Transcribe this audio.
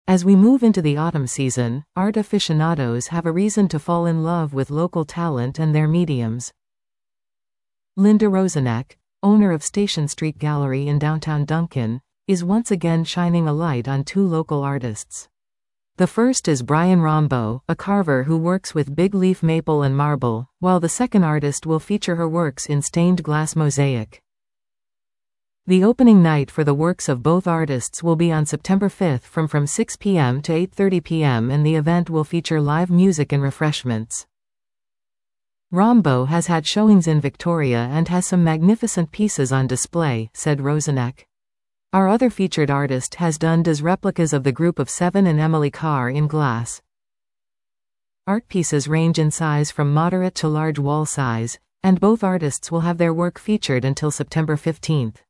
As we move into the autumn season, art aficionados have a reason to fall in love with local talent and their mediums. Linda Rozenek, owner of Station Street Gallery in downtown Duncan, is once again shining a light on two local artists. The first is Brian Rombo, a carver who works with big leaf maple and marble, while the second artist will feature her works in stained glass mosaic. The opening night for the works of both artists will be on September 5 from 6 p.m. to 8:30 p.m. and the event will feature live music and refreshments. Rombo has had showings in Victoria and has some magnificent pieces on display, said Rozenek. Our other featured artist has done replicas of the Group of Seven and Emily Carr in glass. Art pieces range in size from moderate to large wall size, and both artists will have their work featured until September 15.